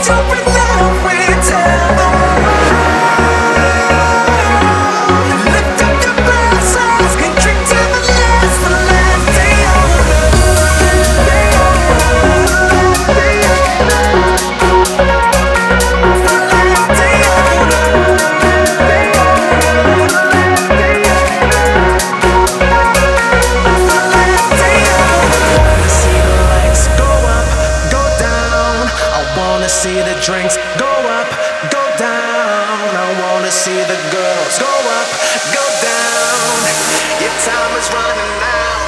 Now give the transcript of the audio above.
Jumping out, we tell the world. Lift up your glasses, and drink to the last day of see the drinks go up, go down. I wanna see the girls go up, go down. Your time is running out.